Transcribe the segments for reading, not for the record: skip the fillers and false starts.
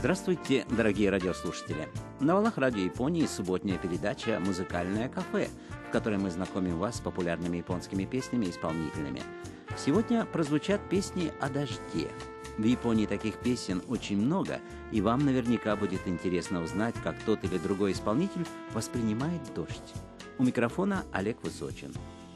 Здравствуйте, дорогие радиослушатели! На волнах Радио Японии субботняя передача «Музыкальное кафе», в которой мы знакомим вас с популярными японскими песнями и исполнителями. Сегодня прозвучат песни о дожде. В Японии таких песен очень много, и вам наверняка будет интересно узнать, как тот или другой исполнитель воспринимает дождь. У микрофона Олег Высочин.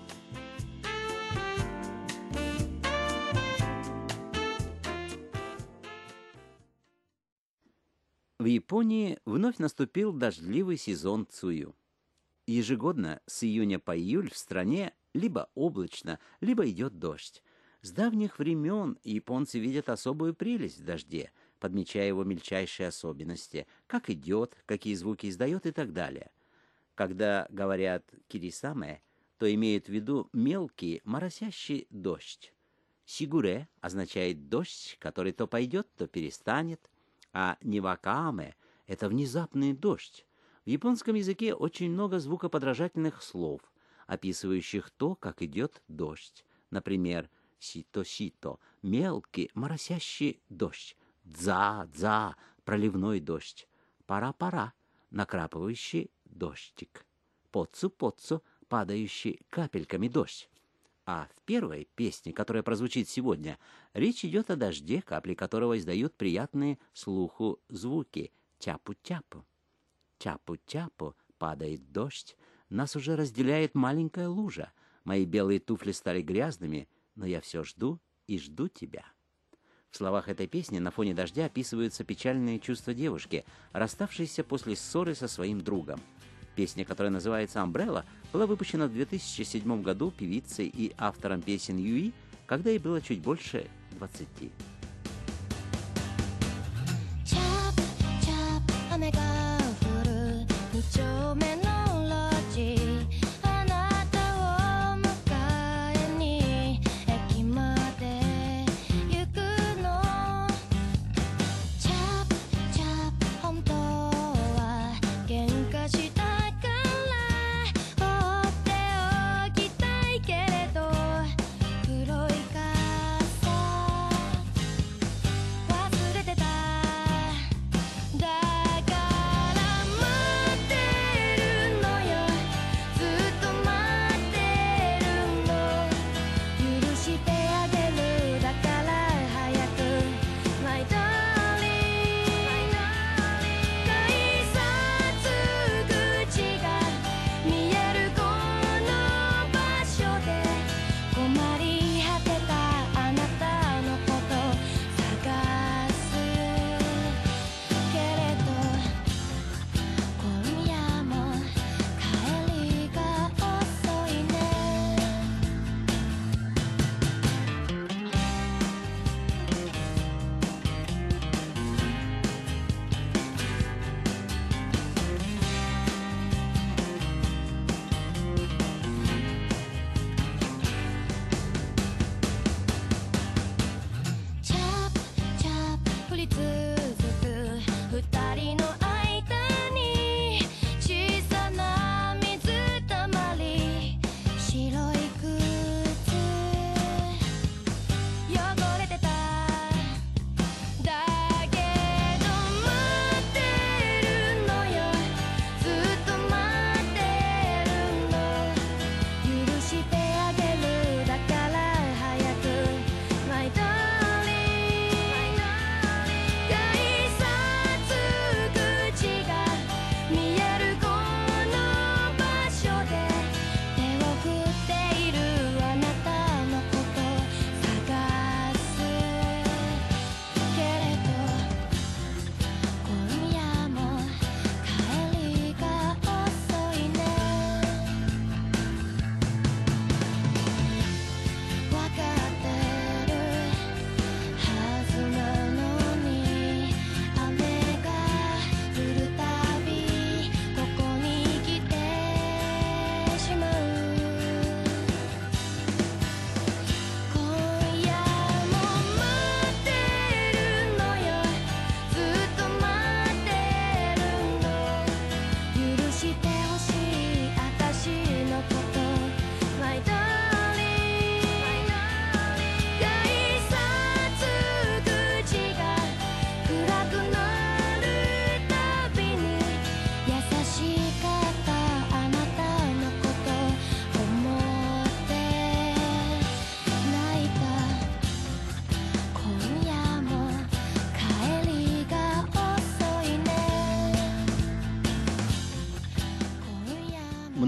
В Японии вновь наступил дождливый сезон Цую. Ежегодно с июня по июль в стране либо облачно, либо идет дождь. С давних времен японцы видят особую прелесть в дожде, подмечая его мельчайшие особенности, как идет, какие звуки издает и так далее. Когда говорят «кирисаме», то имеют в виду мелкий моросящий дождь. «Сигуре» означает дождь, который то пойдет, то перестанет, а «нивакааме» — это внезапный дождь. В японском языке очень много звукоподражательных слов, описывающих то, как идет дождь. Например, «сито-сито» — мелкий моросящий дождь, «дза-дза» — проливной дождь, «пара-пара» — накрапывающий дождик, «поцу-поцу» — падающий капельками дождь. А в первой песне, которая прозвучит сегодня, речь идет о дожде, капли которого издают приятные слуху звуки «тяпу-тяпу». «Тяпу-тяпу» — падает дождь, нас уже разделяет маленькая лужа. Мои белые туфли стали грязными, но я все жду и жду тебя. В словах этой песни на фоне дождя описываются печальные чувства девушки, расставшейся после ссоры со своим другом. Песня, которая называется «Umbrella», была выпущена в 2007 году певицей и автором песен Юи, когда ей было чуть больше 20.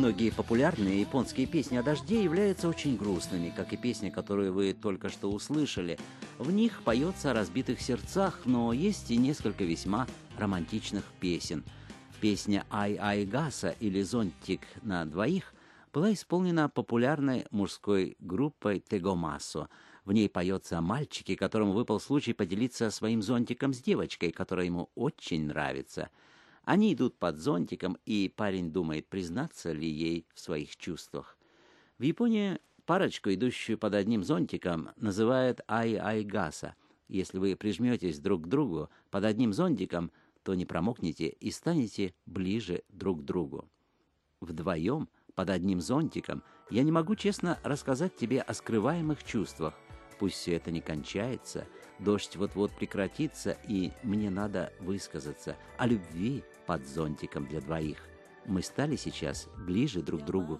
многие популярные японские песни о дожде являются очень грустными, как и песни, которые вы только что услышали. В них поется о разбитых сердцах, но есть и несколько весьма романтичных песен. Песня «Ай-Ай Гаса» или «Зонтик на двоих» была исполнена популярной мужской группой Тегомасо. В ней поется о мальчике, которому выпал случай поделиться своим зонтиком с девочкой, которая ему очень нравится. Они идут под зонтиком, и парень думает, признаться ли ей в своих чувствах. В Японии парочку, идущую под одним зонтиком, называют «Ай-Ай Гаса». Если вы прижметесь друг к другу под одним зонтиком, то не промокнете и станете ближе друг к другу. Вдвоем, под одним зонтиком, я не могу честно рассказать тебе о скрываемых чувствах. Пусть все это не кончается, дождь вот-вот прекратится, и мне надо высказаться о любви под зонтиком для двоих. Мы стали сейчас ближе друг к другу.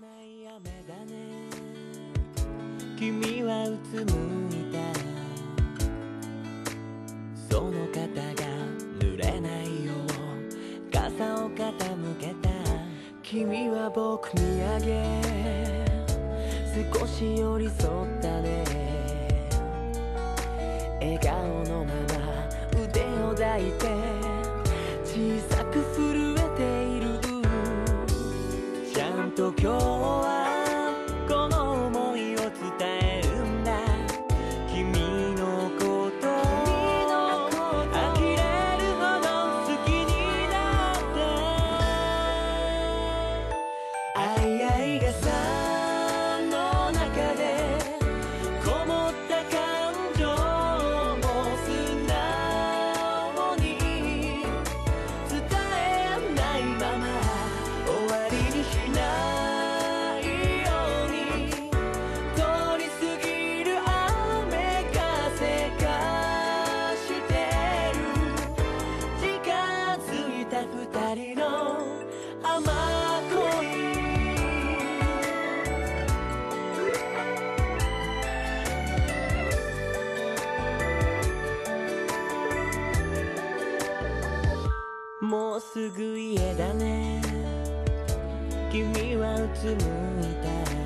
もうすぐ家だね君はうつむい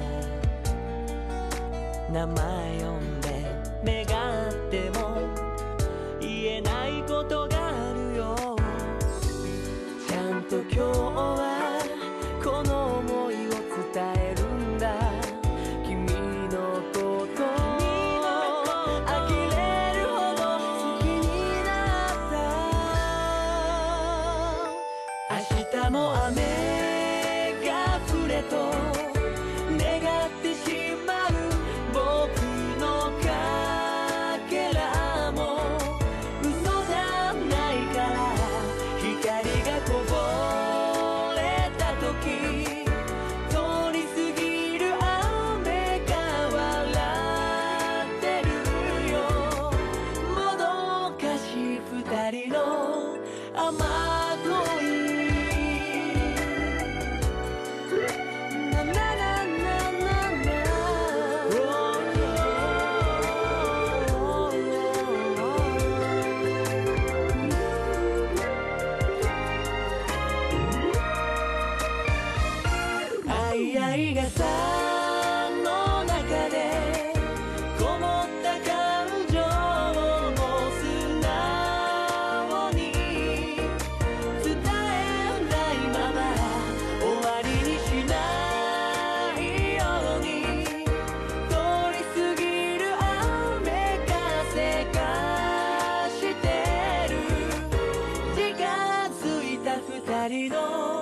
た名前呼んで目が合っても言えないことがあるよちゃんと今日はこの想いを伝えるんだ君のこと呆れるほど好きになった明日も雨が降れと願ってしまう僕のかけらも嘘じゃないから光がこぼれた時通り過ぎる雨が笑ってるよもどかしい二人の雨恋愛がさの中でこもった感情を素直に伝えないまま終わりにしないように通り過ぎる雨がせかしてる近づいた二人の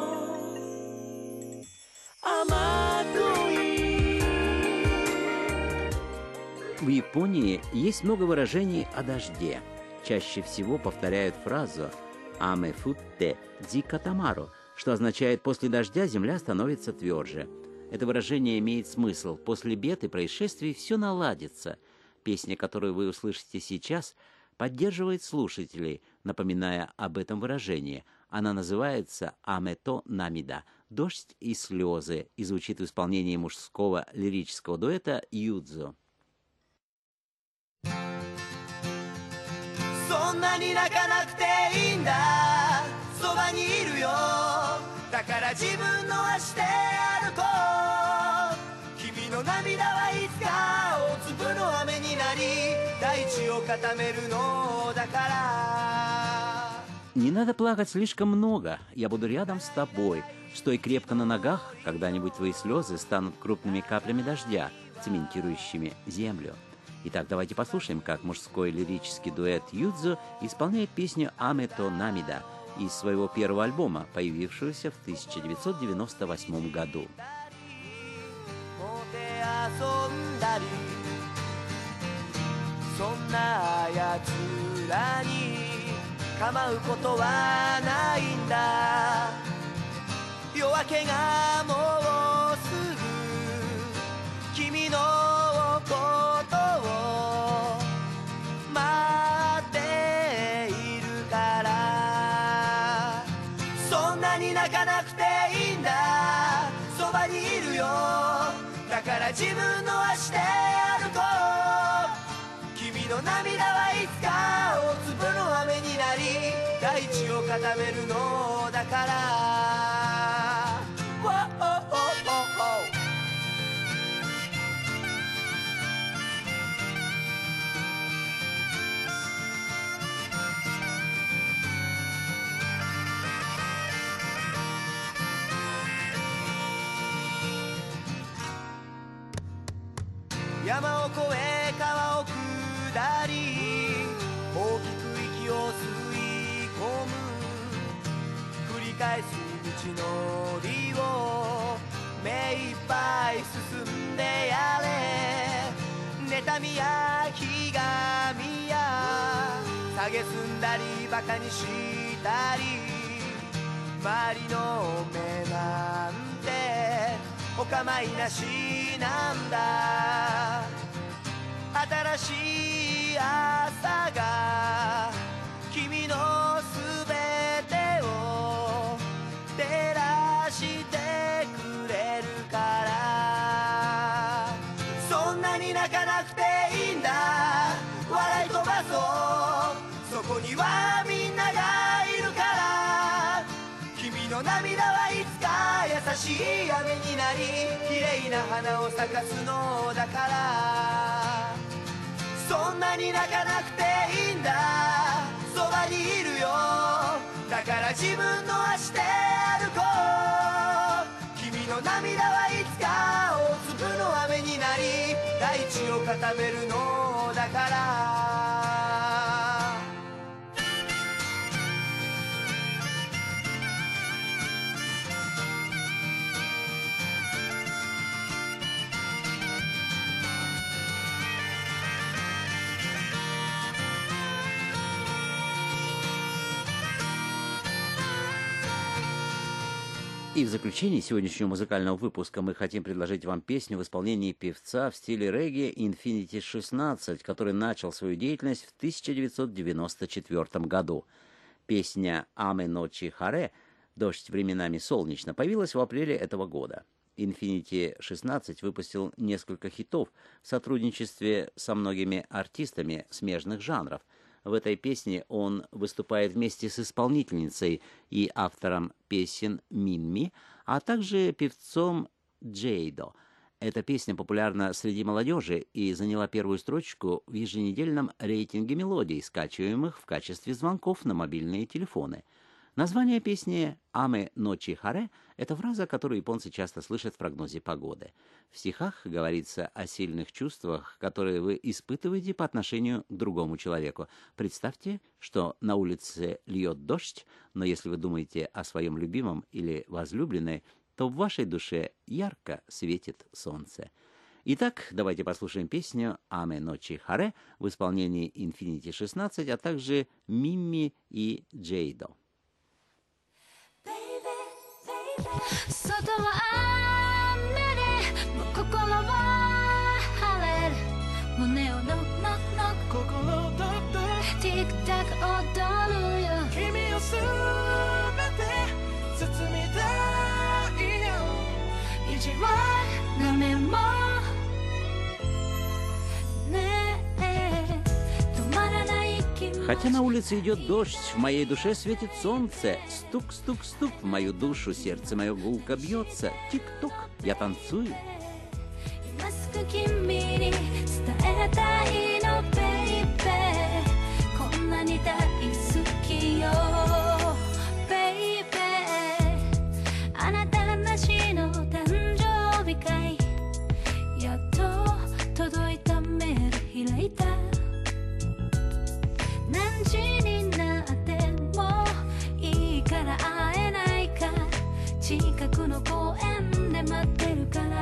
В Японии есть много выражений о дожде. Чаще всего повторяют фразу «аме футте ди катамару», что означает «после дождя земля становится тверже». Это выражение имеет смысл «после бед и происшествий все наладится». Песня, которую вы услышите сейчас, поддерживает слушателей, напоминая об этом выражении. Она называется «Амето намида» — «Дождь и слезы» и звучит в исполнении мужского лирического дуэта «Юдзо». そんなに泣かなくていいんだそばにいるよだだから自分の足で歩こう君の涙はいつか大粒の雨になり大地を固めるのだから Не надо плакать слишком много, я буду рядом с тобой. Стой крепко на ногах, когда-нибудь твои слезы станут крупными каплями дождя, цементирующими землю. Итак, давайте послушаем, как мужской лирический дуэт Юдзу исполняет песню «Аме-то Намида» из своего первого альбома, появившегося в 1998 году. そんなやつらに構うことはないんだ夜明けがもうすぐ君のことを待っているからそんなに泣かなくていいんだそばにいるよだから自分の足で歩こう君の涙はいつか大粒の雨になり大地を固めるのだから山を越え川を下り大きく息を吸い込む繰り返す道のりを目いっぱい進んでやれ妬みやひがみや蔑んだりバカにしたり周りの目なんてお構いなしなんだ新しい朝が君のすべてを照らしてくれるからそんなに泣かなくていいんだ笑い飛ばそうそこにはみんながいるから君の涙はいつか優しい雨になり綺麗な花を咲かすのだからそんなに泣かなくていいんだそばにいるよだから自分の足で歩こう君の涙はいつか大粒の雨になり大地を固めるのだから И в заключение сегодняшнего музыкального выпуска мы хотим предложить вам песню в исполнении певца в стиле регги Infinity 16, который начал свою деятельность в 1994 году. Песня «Аме ночи харе» «Дождь временами солнечно» появилась в апреле этого года. Infinity 16 выпустил несколько хитов в сотрудничестве со многими артистами смежных жанров. В этой песне он выступает вместе с исполнительницей и автором песен Минми, а также певцом Джейдо. Эта песня популярна среди молодежи и заняла первую строчку в еженедельном рейтинге мелодий, скачиваемых в качестве звонков на мобильные телефоны. Название песни «Аме ночи харе» — это фраза, которую японцы часто слышат в прогнозе погоды. В стихах говорится о сильных чувствах, которые вы испытываете по отношению к другому человеку. Представьте, что на улице льет дождь, но если вы думаете о своем любимом или возлюбленной, то в вашей душе ярко светит солнце. Итак, давайте послушаем песню «Аме ночи харе» в исполнении Infinity 16, а также Мимми и Джейдо. 外は雨でもう心は晴れる胸をノッノッノッ心をドッドティックタック踊るよ君をすべて包みたいよ意地悪な目もねえ止まらない気持 Хотя на улице идет дождь, в моей душе светит солнце. Стук, стук, стук в мою душу, сердце мое гулко бьется. Тик-тук, я танцую. 今すぐ君に伝えたいのベイベーこんなに大好きよベイベーあなたなしの誕生日会やっと届いたメール開いた何時になってもいいから会えないか近くの公園で待ってるから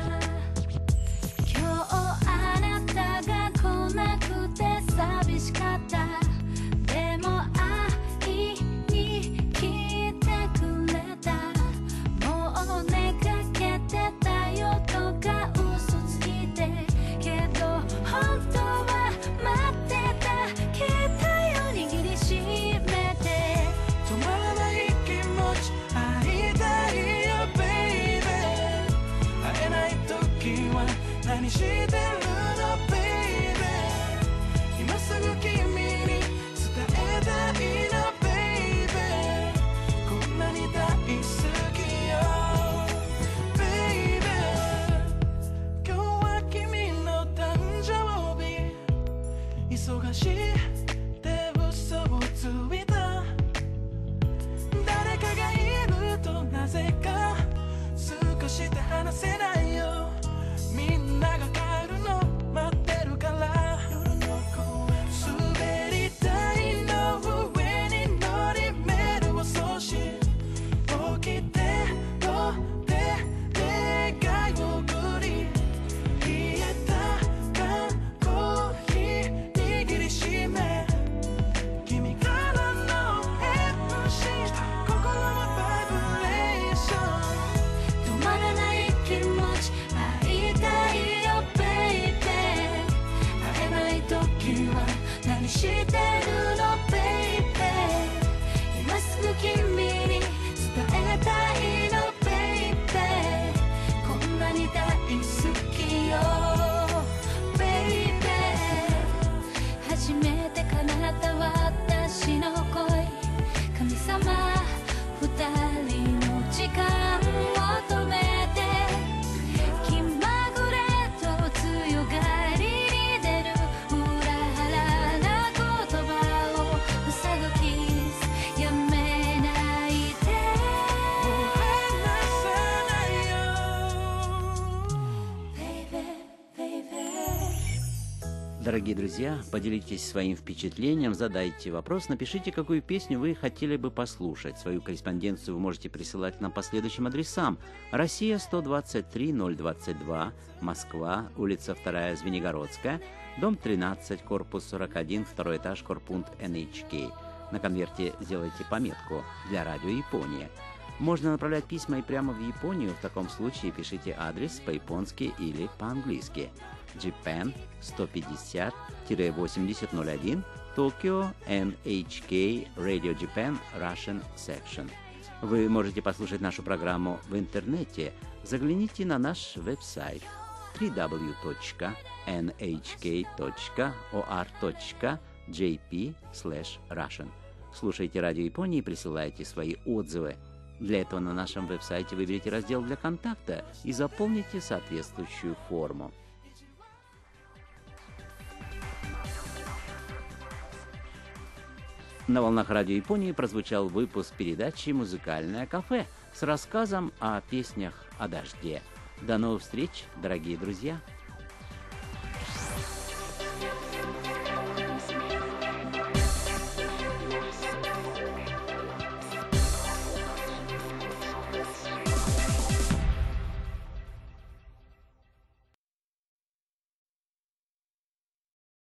今日あなたが来なくて寂しかったでも会いに来てくれたもう出かけてたよとか嘘ついてけど本当は待ってた携帯を握りしめて止まらない気持ち会いたいよベイベー会えない時は何してるのベイベー今すぐ君に伝えたいのベイベーこんなに大好きよベイベー今日は君の誕生日忙しいって嘘をついた誰かがいるとなぜか少しで話せないよみんなが帰るの待ってるから夜の公園滑り台の上に乗りメールを送信起きてとで願いを送り冷えた缶コーヒー握りしめ君からの返信心はバイブレーション止まらない気持ち会いたいよベイベー会えない時は何してるのベイベー今すぐ君に伝えたいのベイベーこんなに大好きよベイベー初めて叶った私の恋神様二人の時間を止めて気まぐれと強がりに出る裏腹な言葉を塞ぐキスやめないで離さないよ Baby, baby Дорогие друзья, поделитесь своим впечатлением, задайте вопрос, напишите, какую песню вы хотели бы послушать. Свою корреспонденцию вы можете присылать нам по следующим адресам. Россия, 123-022, Москва, улица 2, Звенигородская, дом 13, корпус 41, второй этаж, корпункт NHK. На конверте сделайте пометку «Для радио Япония». Можно направлять письма и прямо в Японию. В таком случае пишите адрес по-японски или по-английски. Japan 150-8001 Tokyo NHK Radio Japan Russian Section. Вы можете послушать нашу программу в интернете. Загляните на наш веб-сайт www.nhk.or.jp/Russian. Слушайте радио Японии и присылайте свои отзывы. Для этого на нашем веб-сайте выберите раздел для контакта и заполните соответствующую форму. На волнах радио Японии прозвучал выпуск передачи «Музыкальное кафе» с рассказом о песнях о дожде. До новых встреч, дорогие друзья!